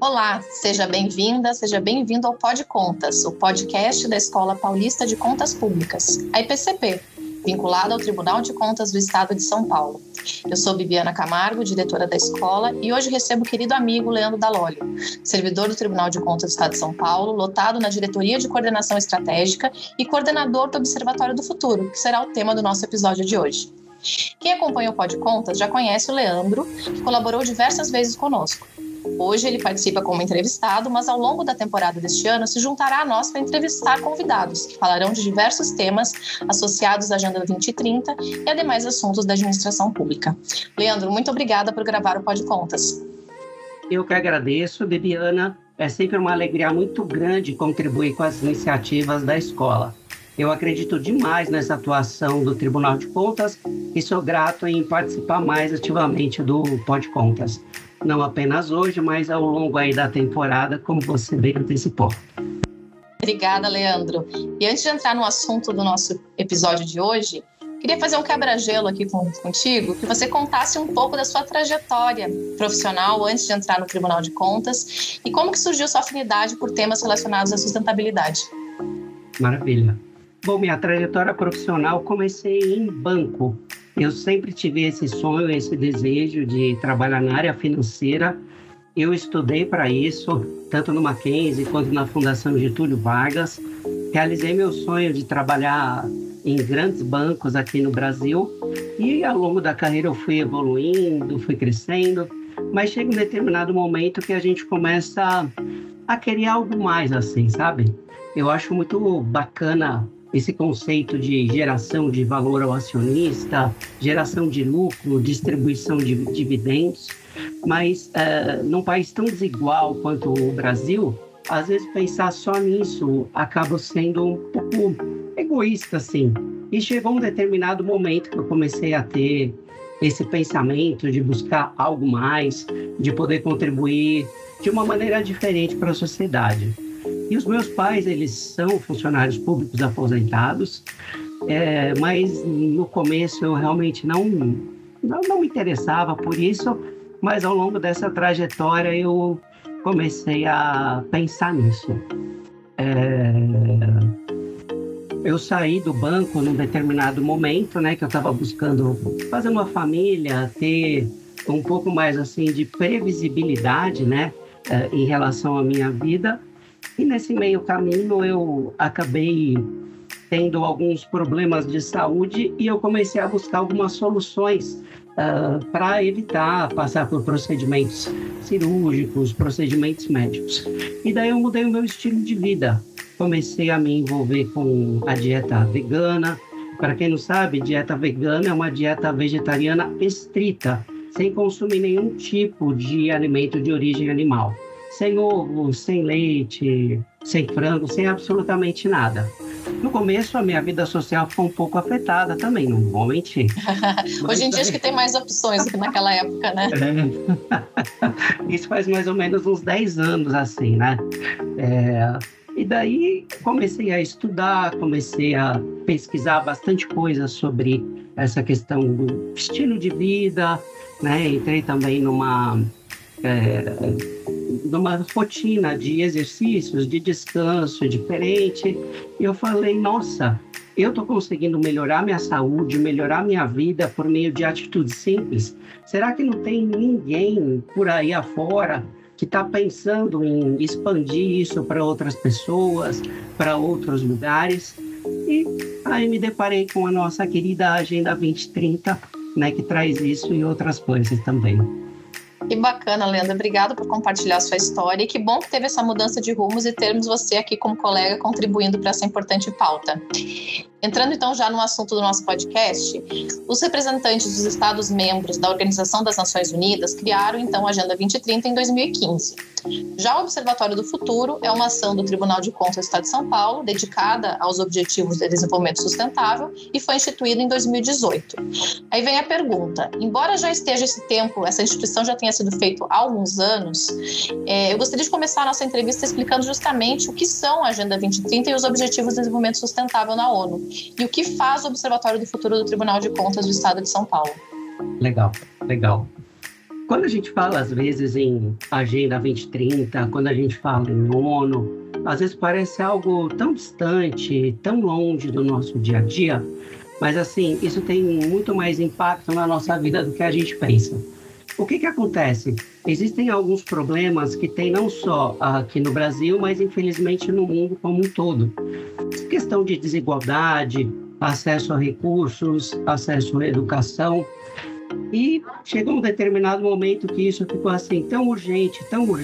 Olá, seja bem-vinda, seja bem-vindo ao Pod Contas, o podcast da Escola Paulista de Contas Públicas, a IPCP, vinculada ao Tribunal de Contas do Estado de São Paulo. Eu sou Bibiana Camargo, diretora da escola, e hoje recebo o querido amigo Leandro Dalolio, servidor do Tribunal de Contas do Estado de São Paulo, lotado na Diretoria de Coordenação Estratégica e coordenador do Observatório do Futuro, que será o tema do nosso episódio de hoje. Quem acompanha o Pod Contas já conhece o Leandro, que colaborou diversas vezes conosco. Hoje ele participa como entrevistado, mas ao longo da temporada deste ano se juntará a nós para entrevistar convidados que falarão de diversos temas associados à Agenda 2030 e a demais assuntos da administração pública. Leandro, muito obrigada por gravar o Pod Contas. Eu que agradeço, Bibiana. É sempre uma alegria muito grande contribuir com as iniciativas da escola. Eu acredito demais nessa atuação do Tribunal de Contas e sou grato em participar mais ativamente do Pod Contas. Não apenas hoje, mas ao longo aí da temporada, como você bem antecipou. Obrigada, Leandro. E antes de entrar no assunto do nosso episódio de hoje, queria fazer um quebra-gelo aqui contigo, que você contasse um pouco da sua trajetória profissional antes de entrar no Tribunal de Contas e como que surgiu sua afinidade por temas relacionados à sustentabilidade. Maravilha. Bom, minha trajetória profissional comecei em banco. Eu sempre tive esse sonho, esse desejo de trabalhar na área financeira. Eu estudei para isso, tanto no Mackenzie quanto na Fundação Getúlio Vargas. Realizei meu sonho de trabalhar em grandes bancos aqui no Brasil. E ao longo da carreira eu fui evoluindo, fui crescendo. Mas chega um determinado momento que a gente começa a querer algo mais assim, sabe? Eu acho muito bacana esse conceito de geração de valor ao acionista, geração de lucro, distribuição de dividendos, mas num país tão desigual quanto o Brasil, às vezes pensar só nisso acaba sendo um pouco egoísta, assim. E chegou um determinado momento que eu comecei a ter esse pensamento de buscar algo mais, de poder contribuir de uma maneira diferente para a sociedade. E os meus pais, eles são funcionários públicos aposentados, mas no começo eu realmente não me interessava por isso, mas ao longo dessa trajetória eu comecei a pensar nisso. Eu saí do banco num determinado momento, né, que eu estava buscando fazer uma família, ter um pouco mais assim de previsibilidade, né, em relação à minha vida. E nesse meio caminho eu acabei tendo alguns problemas de saúde e eu comecei a buscar algumas soluções para evitar passar por procedimentos cirúrgicos, procedimentos médicos. E daí eu mudei o meu estilo de vida. Comecei a me envolver com a dieta vegana. Para quem não sabe, dieta vegana é uma dieta vegetariana estrita, sem consumir nenhum tipo de alimento de origem animal. Sem ovo, sem leite, sem frango, sem absolutamente nada. No começo, a minha vida social ficou um pouco afetada também, não vou mentir. Hoje em dia acho que tem mais opções do que naquela época, né? Isso faz mais ou menos uns 10 anos, assim, né? E daí comecei a estudar, comecei a pesquisar bastante coisa sobre essa questão do estilo de vida, né? Entrei também numa rotina de exercícios, de descanso diferente. E eu falei, nossa, eu estou conseguindo melhorar minha saúde, melhorar minha vida por meio de atitudes simples. Será que não tem ninguém por aí afora que está pensando em expandir isso para outras pessoas, para outros lugares? E aí me deparei com a nossa querida Agenda 2030, né, que traz isso e outras coisas também. Que bacana, Leandro. Obrigada por compartilhar a sua história e que bom que teve essa mudança de rumos e termos você aqui como colega contribuindo para essa importante pauta. Entrando então já no assunto do nosso podcast, os representantes dos Estados-membros da Organização das Nações Unidas criaram então a Agenda 2030 em 2015. Já o Observatório do Futuro é uma ação do Tribunal de Contas do Estado de São Paulo dedicada aos Objetivos de Desenvolvimento Sustentável e foi instituído em 2018. Aí vem a pergunta, embora já esteja esse tempo, essa instituição já tenha sido feita há alguns anos, eu gostaria de começar a nossa entrevista explicando justamente o que são a Agenda 2030 e os Objetivos de Desenvolvimento Sustentável na ONU e o que faz o Observatório do Futuro do Tribunal de Contas do Estado de São Paulo. Legal. Quando a gente fala, às vezes, em Agenda 2030, quando a gente fala em ONU, às vezes parece algo tão distante, tão longe do nosso dia a dia, mas, assim, isso tem muito mais impacto na nossa vida do que a gente pensa. O que acontece? Existem alguns problemas que tem não só aqui no Brasil, mas, infelizmente, no mundo como um todo. Questão de desigualdade, acesso a recursos, acesso à educação. E chegou um determinado momento que isso ficou assim tão urgente,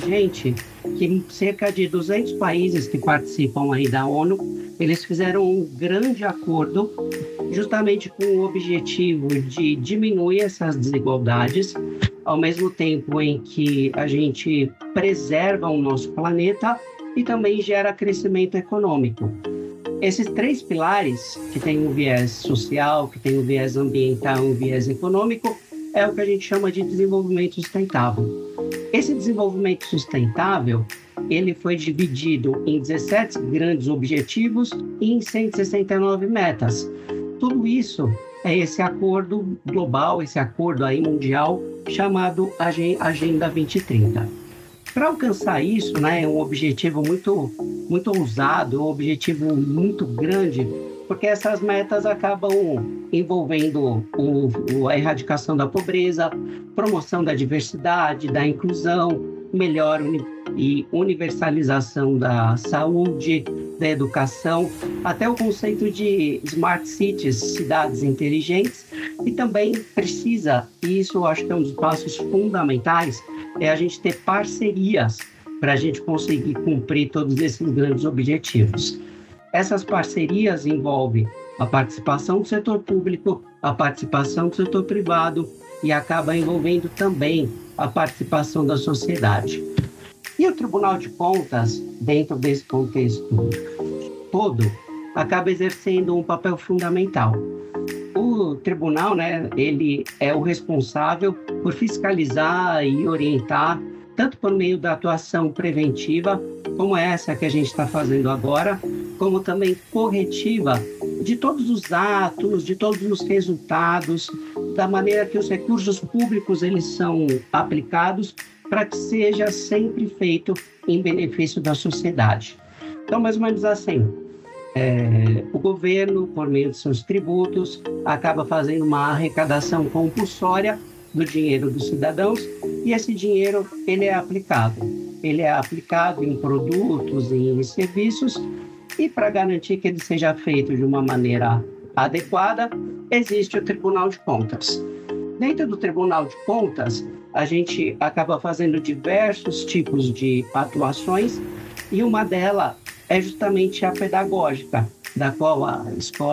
que cerca de 200 países que participam aí da ONU, eles fizeram um grande acordo justamente com o objetivo de diminuir essas desigualdades, ao mesmo tempo em que a gente preserva o nosso planeta e também gera crescimento econômico. Esses 3 pilares, que tem um viés social, que tem um viés ambiental e um viés econômico, é o que a gente chama de desenvolvimento sustentável. Esse desenvolvimento sustentável, ele foi dividido em 17 grandes objetivos e em 169 metas. Tudo isso é esse acordo global, esse acordo aí mundial, chamado Agenda 2030. Para alcançar isso, né, é um objetivo muito ousado, um objetivo muito grande, porque essas metas acabam envolvendo a erradicação da pobreza, promoção da diversidade, da inclusão, melhor e universalização da saúde, da educação, até o conceito de smart cities, cidades inteligentes, e também precisa, e isso eu acho que é um dos passos fundamentais, é a gente ter parcerias para a gente conseguir cumprir todos esses grandes objetivos. Essas parcerias envolvem a participação do setor público, a participação do setor privado e acaba envolvendo também a participação da sociedade. E o Tribunal de Contas, dentro desse contexto todo, acaba exercendo um papel fundamental. O tribunal, né, ele é o responsável por fiscalizar e orientar, tanto por meio da atuação preventiva, como essa que a gente está fazendo agora, como também corretiva de todos os atos, de todos os resultados, da maneira que os recursos públicos eles são aplicados para que seja sempre feito em benefício da sociedade. Então, mais ou menos assim, o governo, por meio de seus tributos, acaba fazendo uma arrecadação compulsória do dinheiro dos cidadãos e esse dinheiro ele é aplicado em produtos, em serviços e para garantir que ele seja feito de uma maneira adequada, existe o Tribunal de Contas. Dentro do Tribunal de Contas, a gente acaba fazendo diversos tipos de atuações e uma delas é justamente a pedagógica, da qual a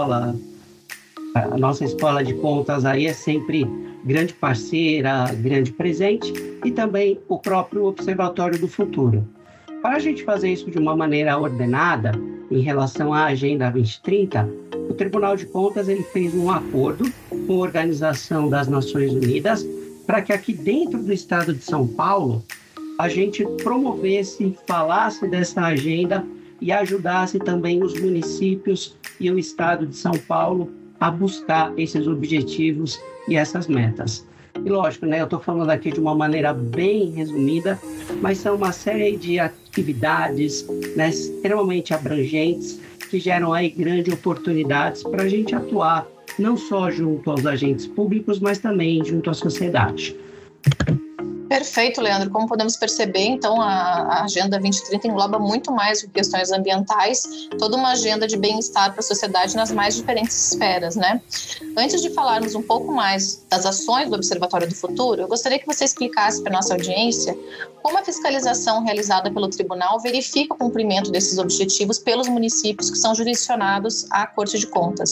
nossa escola de contas aí é sempre grande parceira, grande presente, e também o próprio Observatório do Futuro. Para a gente fazer isso de uma maneira ordenada, em relação à Agenda 2030, o Tribunal de Contas ele fez um acordo com a Organização das Nações Unidas para que aqui dentro do estado de São Paulo a gente promovesse, falasse dessa agenda e ajudasse também os municípios e o estado de São Paulo a buscar esses objetivos e essas metas. E lógico, né, eu estou falando aqui de uma maneira bem resumida, mas são uma série de atividades, né, extremamente abrangentes que geram aí grandes oportunidades para a gente atuar não só junto aos agentes públicos, mas também junto à sociedade. Perfeito, Leandro. Como podemos perceber, então, a Agenda 2030 engloba muito mais do que questões ambientais, toda uma agenda de bem-estar para a sociedade nas mais diferentes esferas, né? Antes de falarmos um pouco mais das ações do Observatório do Futuro, eu gostaria que você explicasse para a nossa audiência como a fiscalização realizada pelo Tribunal verifica o cumprimento desses objetivos pelos municípios que são jurisdicionados à Corte de Contas.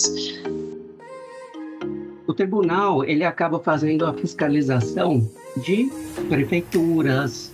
O tribunal ele acaba fazendo a fiscalização de prefeituras,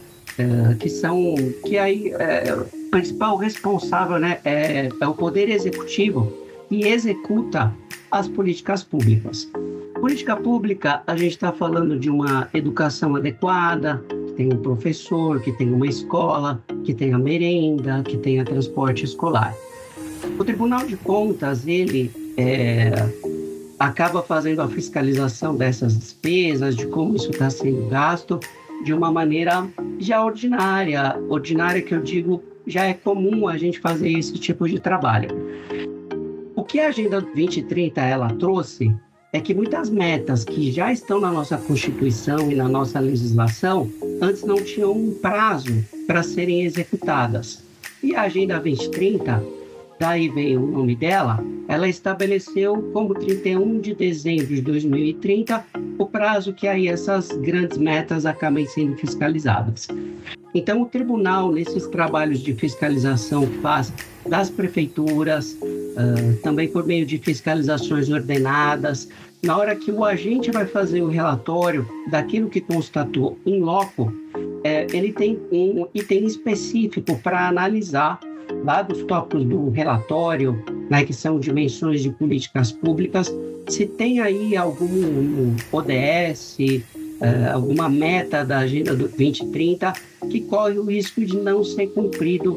o principal responsável, né, é o Poder Executivo que executa as políticas públicas. Política pública, a gente está falando de uma educação adequada, que tem um professor, que tem uma escola, que tenha merenda, que tenha transporte escolar. O Tribunal de Contas, ele acaba fazendo a fiscalização dessas despesas, de como isso está sendo gasto, de uma maneira já ordinária que eu digo, já é comum a gente fazer esse tipo de trabalho. O que a Agenda 2030 ela trouxe é que muitas metas que já estão na nossa Constituição e na nossa legislação, antes não tinham um prazo para serem executadas. E a Agenda 2030, daí vem o nome dela, ela estabeleceu como 31 de dezembro de 2030 o prazo que aí essas grandes metas acabem sendo fiscalizadas. Então, o tribunal, nesses trabalhos de fiscalização, faz das prefeituras, também por meio de fiscalizações ordenadas. Na hora que o agente vai fazer o relatório daquilo que constatou in loco, ele tem um item específico para analisar lá dos tópicos do relatório, né, que são dimensões de políticas públicas, se tem aí algum ODS, alguma meta da Agenda 2030 que corre o risco de não ser cumprido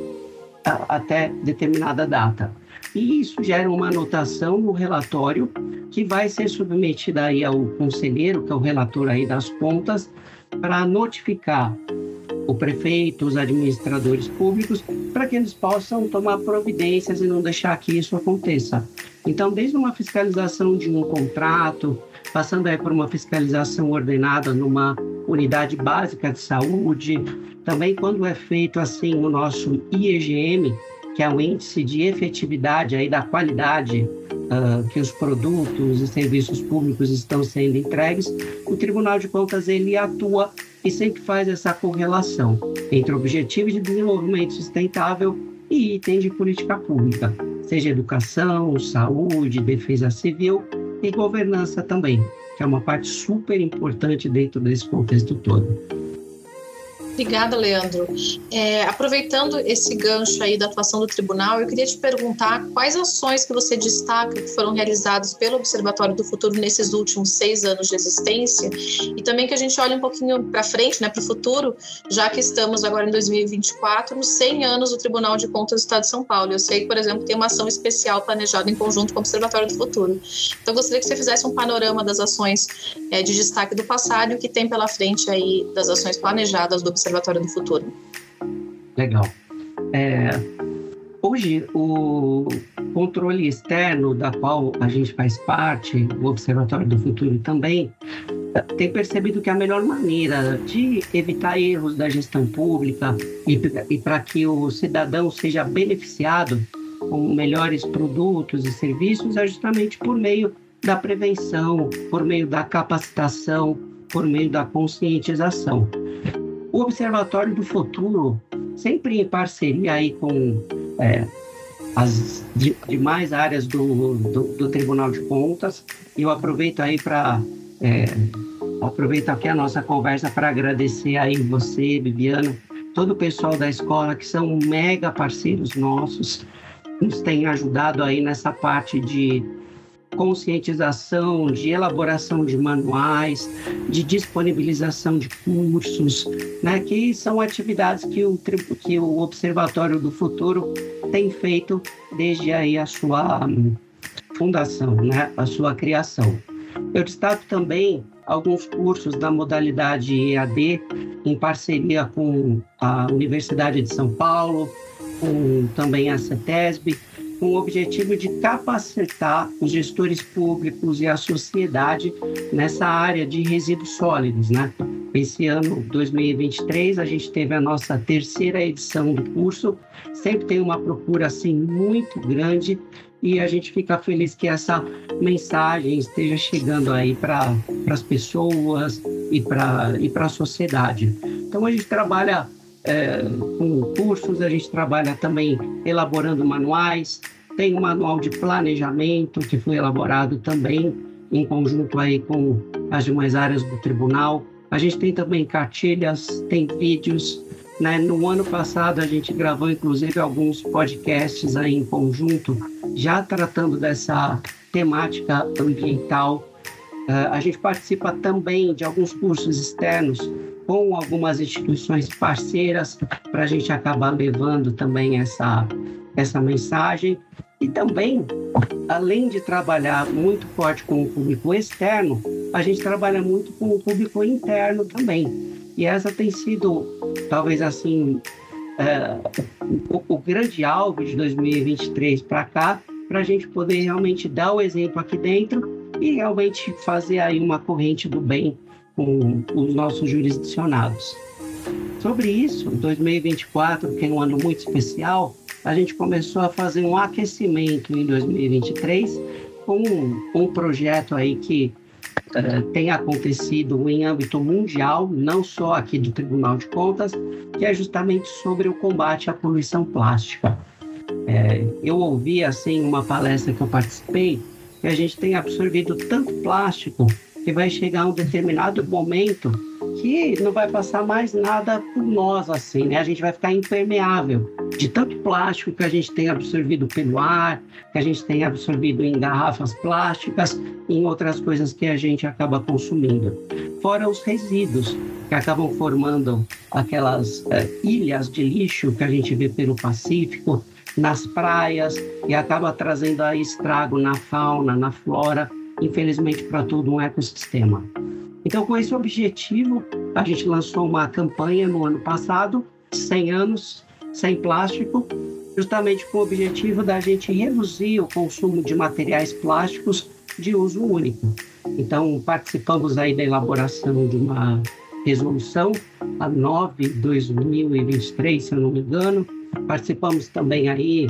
até determinada data. E isso gera uma anotação no relatório que vai ser submetida aí ao conselheiro, que é o relator aí das contas, para notificar o prefeito, os administradores públicos, para que eles possam tomar providências e não deixar que isso aconteça. Então, desde uma fiscalização de um contrato, passando aí por uma fiscalização ordenada numa unidade básica de saúde, também quando é feito assim o nosso IEGM, que é o índice de efetividade aí da qualidade que os produtos e serviços públicos estão sendo entregues, o Tribunal de Contas ele atua e sempre faz essa correlação entre objetivos de desenvolvimento sustentável e itens de política pública, seja educação, saúde, defesa civil e governança também, que é uma parte super importante dentro desse contexto todo. Obrigada, Leandro. Aproveitando esse gancho aí da atuação do tribunal, eu queria te perguntar quais ações que você destaca que foram realizadas pelo Observatório do Futuro nesses últimos 6 anos de existência e também que a gente olhe um pouquinho para frente, né, para o futuro, já que estamos agora em 2024, nos 100 anos do Tribunal de Contas do Estado de São Paulo. Eu sei que, por exemplo, tem uma ação especial planejada em conjunto com o Observatório do Futuro. Então, eu gostaria que você fizesse um panorama das ações de destaque do passado e o que tem pela frente aí das ações planejadas do Observatório do Futuro. Legal. Hoje, o controle externo da qual a gente faz parte, o Observatório do Futuro também, tem percebido que a melhor maneira de evitar erros da gestão pública e para que o cidadão seja beneficiado com melhores produtos e serviços é justamente por meio da prevenção, por meio da capacitação, por meio da conscientização. O Observatório do Futuro, sempre em parceria aí com as demais áreas do Tribunal de Contas, e eu aproveito aí aproveito aqui a nossa conversa para agradecer aí você, Bibiana, todo o pessoal da escola que são mega parceiros nossos, nos têm ajudado aí nessa parte de conscientização, de elaboração de manuais, de disponibilização de cursos, né, que são atividades que o Observatório do Futuro tem feito desde aí a sua fundação, né, a sua criação. Eu destaco também alguns cursos da modalidade EAD, em parceria com a Universidade de São Paulo, com também a CETESB, com o objetivo de capacitar os gestores públicos e a sociedade nessa área de resíduos sólidos, né? Esse ano, 2023, a gente teve a nossa 3ª edição do curso, sempre tem uma procura assim muito grande e a gente fica feliz que essa mensagem esteja chegando aí para as pessoas e para a sociedade. Então, a gente trabalha com cursos, a gente trabalha também elaborando manuais, tem um manual de planejamento que foi elaborado também em conjunto aí com as demais áreas do tribunal. A gente tem também cartilhas, tem vídeos, né? No ano passado a gente gravou inclusive alguns podcasts aí em conjunto, já tratando dessa temática ambiental. A gente participa também de alguns cursos externos com algumas instituições parceiras para a gente acabar levando também essa mensagem. E também, além de trabalhar muito forte com o público externo, a gente trabalha muito com o público interno também. E essa tem sido, talvez assim, o grande alvo de 2023 para cá, para a gente poder realmente dar o exemplo aqui dentro e realmente fazer aí uma corrente do bem com os nossos jurisdicionados. Sobre isso, 2024, que é um ano muito especial, a gente começou a fazer um aquecimento em 2023 com um projeto aí que tem acontecido em âmbito mundial, não só aqui do Tribunal de Contas, que é justamente sobre o combate à poluição plástica. Eu ouvi, assim, uma palestra que eu participei, que a gente tem absorvido tanto plástico que vai chegar um determinado momento que não vai passar mais nada por nós, assim, né? A gente vai ficar impermeável de tanto plástico que a gente tem absorvido pelo ar, que a gente tem absorvido em garrafas plásticas e em outras coisas que a gente acaba consumindo. Fora os resíduos, que acabam formando aquelas ilhas de lixo que a gente vê pelo Pacífico, nas praias, e acaba trazendo aí estrago na fauna, na flora, infelizmente para todo um ecossistema. Então, com esse objetivo, a gente lançou uma campanha no ano passado, 100 anos sem plástico, justamente com o objetivo da gente reduzir o consumo de materiais plásticos de uso único. Então, participamos aí da elaboração de uma resolução, a 9/2023, se eu não me engano. Participamos também aí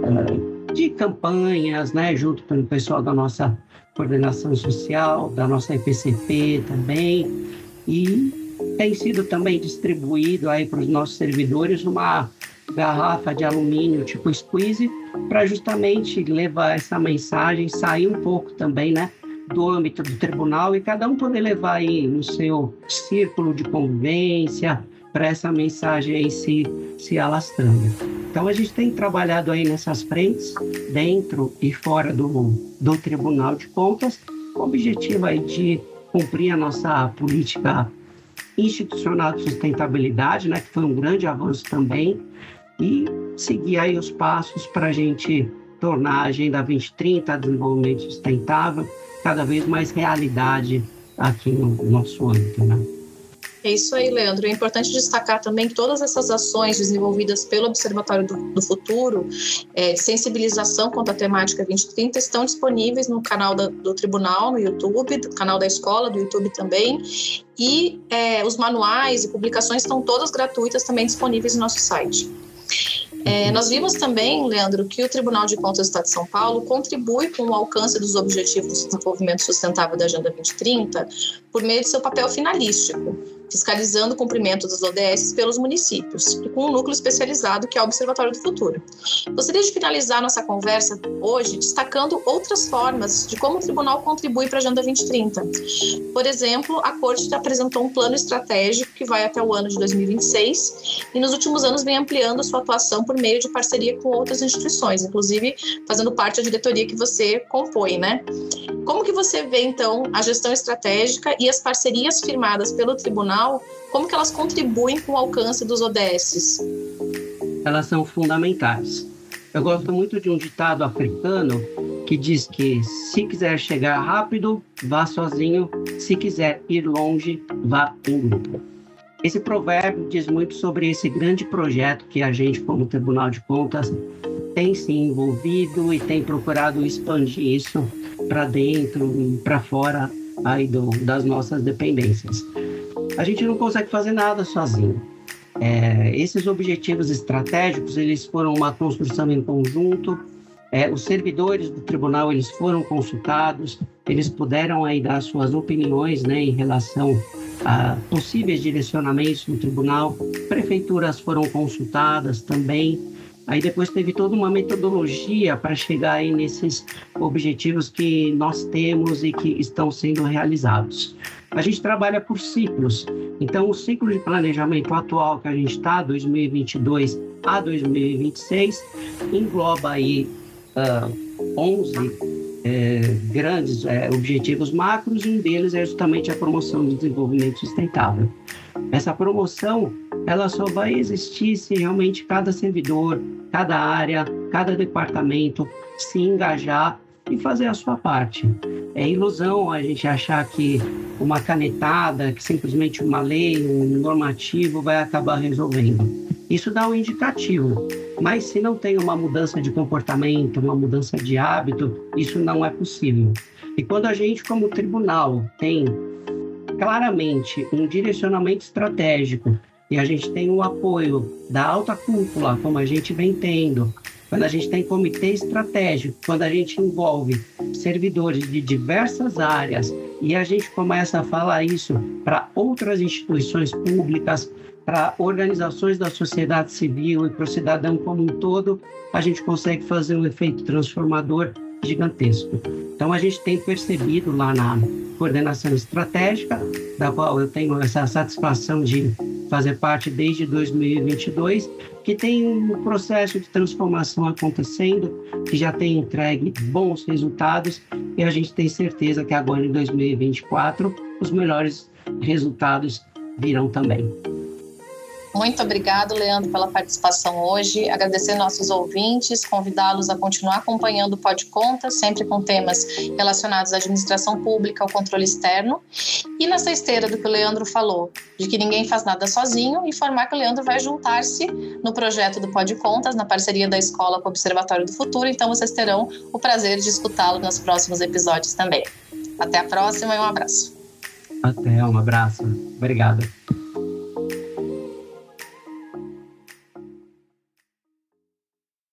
de campanhas, né, junto com o pessoal da nossa coordenação social, da nossa IPCP também, e tem sido também distribuído aí para os nossos servidores uma garrafa de alumínio tipo squeeze, para justamente levar essa mensagem, sair um pouco também, né, do âmbito do tribunal e cada um poder levar aí no seu círculo de convivência para essa mensagem aí se alastrando. Então, a gente tem trabalhado aí nessas frentes, dentro e fora do Tribunal de Contas, com o objetivo aí de cumprir a nossa política institucional de sustentabilidade, né, que foi um grande avanço também, e seguir aí os passos para a gente tornar a Agenda 2030, Desenvolvimento Sustentável, cada vez mais realidade aqui no nosso âmbito, né? É isso aí, Leandro. É importante destacar também que todas essas ações desenvolvidas pelo Observatório do Futuro, sensibilização quanto à temática 2030, estão disponíveis no canal do Tribunal, no YouTube, no canal da escola, do YouTube também, e os manuais e publicações estão todas gratuitas, também disponíveis no nosso site. Nós vimos também, Leandro, que o Tribunal de Contas do Estado de São Paulo contribui com o alcance dos Objetivos de Desenvolvimento Sustentável da Agenda 2030 por meio de seu papel finalístico, fiscalizando o cumprimento dos ODS pelos municípios e com um núcleo especializado que é o Observatório do Futuro. Gostaria de finalizar nossa conversa hoje destacando outras formas de como o Tribunal contribui para a Agenda 2030. Por exemplo, a Corte apresentou um plano estratégico que vai até o ano de 2026 e nos últimos anos vem ampliando sua atuação por meio de parceria com outras instituições, inclusive fazendo parte da diretoria que você compõe, né? Como que você vê, então, a gestão estratégica e as parcerias firmadas pelo Tribunal, como que elas contribuem com o alcance dos ODS? Elas são fundamentais. Eu gosto muito de um ditado africano que diz que se quiser chegar rápido, vá sozinho, se quiser ir longe, vá em grupo. Esse provérbio diz muito sobre esse grande projeto que a gente, como Tribunal de Contas, tem se envolvido e tem procurado expandir isso para dentro e para fora aí das nossas dependências. A gente não consegue fazer nada sozinho. Esses objetivos estratégicos, eles foram uma construção em conjunto. Os servidores do tribunal, eles foram consultados, eles puderam aí dar suas opiniões, né, em relação a possíveis direcionamentos no tribunal. Prefeituras foram consultadas também. Aí depois teve toda uma metodologia para chegar aí nesses objetivos que nós temos e que estão sendo realizados. A gente trabalha por ciclos. Então, o ciclo de planejamento atual que a gente está, 2022 a 2026, engloba aí 11 grandes objetivos macros, e um deles é justamente a promoção do desenvolvimento sustentável. Essa promoção, ela só vai existir se realmente cada servidor, cada área, cada departamento se engajar e fazer a sua parte. É ilusão a gente achar que uma canetada, que simplesmente uma lei, um normativo vai acabar resolvendo. Isso dá um indicativo, mas se não tem uma mudança de comportamento, uma mudança de hábito, isso não é possível. E quando a gente, como tribunal, tem claramente um direcionamento estratégico e a gente tem o apoio da alta cúpula, como a gente vem tendo, quando a gente tem comitê estratégico, quando a gente envolve servidores de diversas áreas e a gente começa a falar isso para outras instituições públicas, para organizações da sociedade civil e para o cidadão como um todo, a gente consegue fazer um efeito transformador gigantesco. Então, a gente tem percebido lá na coordenação estratégica, da qual eu tenho essa satisfação de fazer parte desde 2022, que tem um processo de transformação acontecendo, que já tem entregue bons resultados, e a gente tem certeza que agora em 2024 os melhores resultados virão também. Muito obrigado, Leandro, pela participação hoje. Agradecer nossos ouvintes, convidá-los a continuar acompanhando o Pode Contas, sempre com temas relacionados à administração pública, ao controle externo. E nessa esteira do que o Leandro falou, de que ninguém faz nada sozinho, informar que o Leandro vai juntar-se no projeto do Pode Contas, na parceria da escola com o Observatório do Futuro. Então, vocês terão o prazer de escutá-lo nos próximos episódios também. Até a próxima e um abraço. Até, um abraço. Obrigado.